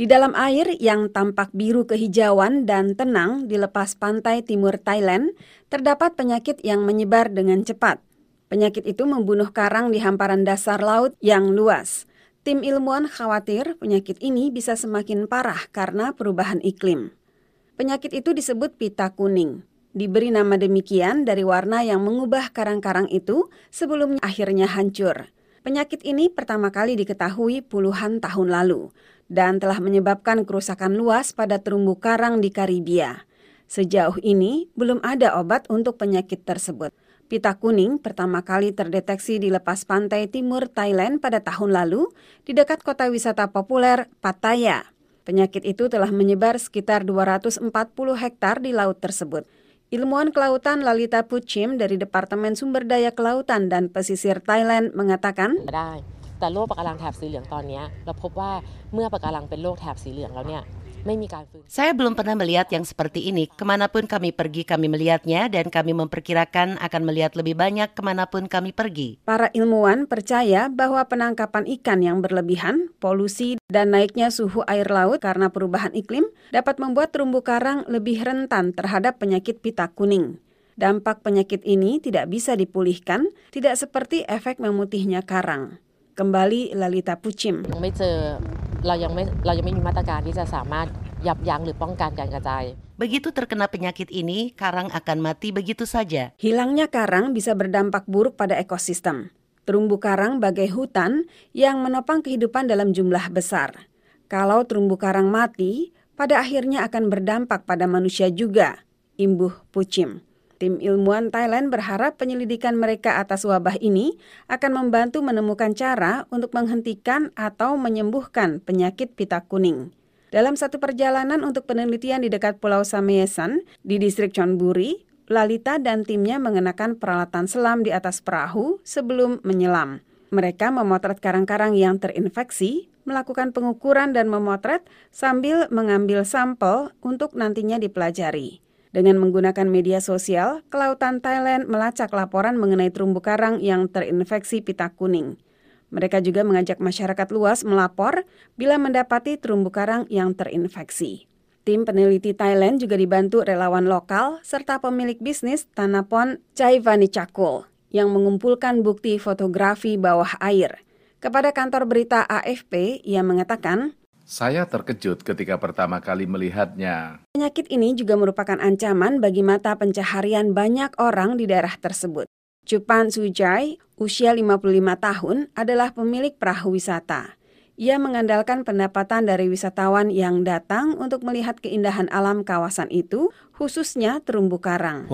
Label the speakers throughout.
Speaker 1: Di dalam air yang tampak biru kehijauan dan tenang di lepas pantai timur Thailand, terdapat penyakit yang menyebar dengan cepat. Penyakit itu membunuh karang di hamparan dasar laut yang luas. Tim ilmuwan khawatir penyakit ini bisa semakin parah karena perubahan iklim. Penyakit itu disebut pita kuning. Diberi nama demikian dari warna yang mengubah karang-karang itu sebelum akhirnya hancur. Penyakit ini pertama kali diketahui puluhan tahun lalu dan telah menyebabkan kerusakan luas pada terumbu karang di Karibia. Sejauh ini belum ada obat untuk penyakit tersebut. Pita kuning pertama kali terdeteksi di lepas pantai timur Thailand pada tahun lalu di dekat kota wisata populer Pattaya. Penyakit itu telah menyebar sekitar 240 hektar di laut tersebut. Ilmuwan kelautan Lalita Puchim dari Departemen Sumber Daya Kelautan dan Pesisir Thailand mengatakan,
Speaker 2: แต่โรคปะการังแถบสีเหลืองตอนนี้เราพบว่าเมื่อปะการังเป็นโรคแถบสีเหลืองแล้วเนี่ยไม่มีการฟื้น
Speaker 3: Saya belum pernah melihat yang seperti ini. Kemanapun kami pergi kami melihatnya dan kami memperkirakan akan melihat lebih banyak kemanapun kami pergi.
Speaker 1: Para ilmuwan percaya bahwa penangkapan ikan yang berlebihan, polusi, dan naiknya suhu air laut karena perubahan iklim dapat membuat terumbu karang lebih rentan terhadap penyakit pita kuning. Dampak penyakit ini tidak bisa dipulihkan, tidak seperti efek memutihnya karang. Kembali Lalita Puchim.
Speaker 2: ยังไม่เจอเรายังไม่มีมาตรการที่จะสามารถยับยั้งหรือป้องกันการกระจาย
Speaker 3: Begitu terkena penyakit ini, karang akan mati begitu saja.
Speaker 1: Hilangnya karang bisa berdampak buruk pada ekosistem. Terumbu karang bagai hutan yang menopang kehidupan dalam jumlah besar. Kalau terumbu karang mati, pada akhirnya akan berdampak pada manusia juga, imbuh Puchim. Tim ilmuwan Thailand berharap penyelidikan mereka atas wabah ini akan membantu menemukan cara untuk menghentikan atau menyembuhkan penyakit pita kuning. Dalam satu perjalanan untuk penelitian di dekat Pulau Sameesan di distrik Chonburi, Lalita dan timnya mengenakan peralatan selam di atas perahu sebelum menyelam. Mereka memotret karang-karang yang terinfeksi, melakukan pengukuran dan memotret sambil mengambil sampel untuk nantinya dipelajari. Dengan menggunakan media sosial, kelautan Thailand melacak laporan mengenai terumbu karang yang terinfeksi pita kuning. Mereka juga mengajak masyarakat luas melapor bila mendapati terumbu karang yang terinfeksi. Tim peneliti Thailand juga dibantu relawan lokal serta pemilik bisnis Tanapon Chaivanicakul yang mengumpulkan bukti fotografi bawah air. Kepada kantor berita AFP, ia mengatakan,
Speaker 4: saya terkejut ketika pertama kali melihatnya.
Speaker 1: Penyakit ini juga merupakan ancaman bagi mata pencaharian banyak orang di daerah tersebut. Chupan Sujai, usia 55 tahun, adalah pemilik perahu wisata. Ia mengandalkan pendapatan dari wisatawan yang datang untuk melihat keindahan alam kawasan itu, khususnya terumbu karang.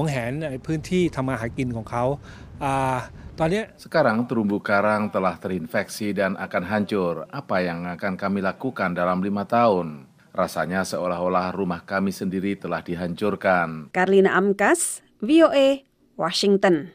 Speaker 4: Sekarang terumbu karang telah terinfeksi dan akan hancur. Apa yang akan kami lakukan dalam 5 tahun? Rasanya seolah-olah rumah kami sendiri telah dihancurkan.
Speaker 1: Karlina Amkas, VOA, Washington.